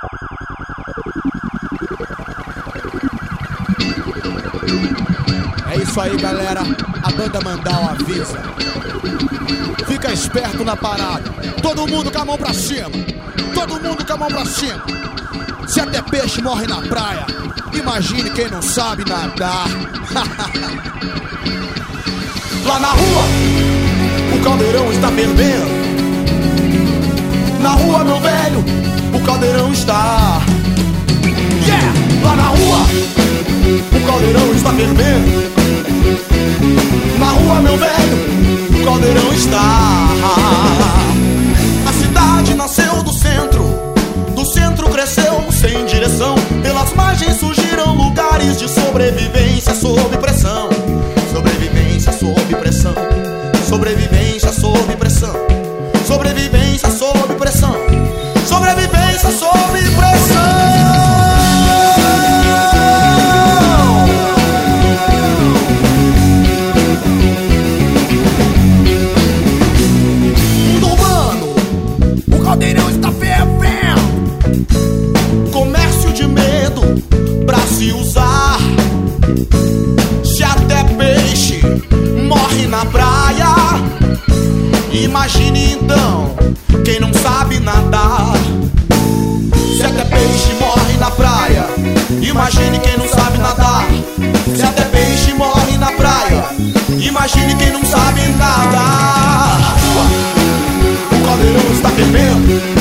É isso aí, galera. A banda Mandal avisa. Fica esperto na parada. Todo mundo com a mão pra cima. Todo mundo com a mão pra cima. Se até peixe morre na praia, imagine quem não sabe nadar. Lá na rua, o caldeirão está fervendo. Na rua, meu velho, o caldeirão está. Yeah! Lá na rua, o caldeirão está fervendo. Na rua, meu velho, o caldeirão está. A cidade nasceu do centro cresceu sem direção. Pelas margens surgiram lugares de sobrevivência sob pressão. Sobrevivência sob pressão. Sobrevivência sob pressão. Sobrevivência sob pressão. Sobrevivência sob pressão. Mundo urbano, o caldeirão está fervendo. Comércio de medo pra se usar. Se até peixe morre na praia, imagine então quem não sabe nadar. Se até peixe morre na praia, imagine quem não sabe nadar. Se até peixe morre na praia, imagine quem não sabe nadar. O caldeirão está fervendo.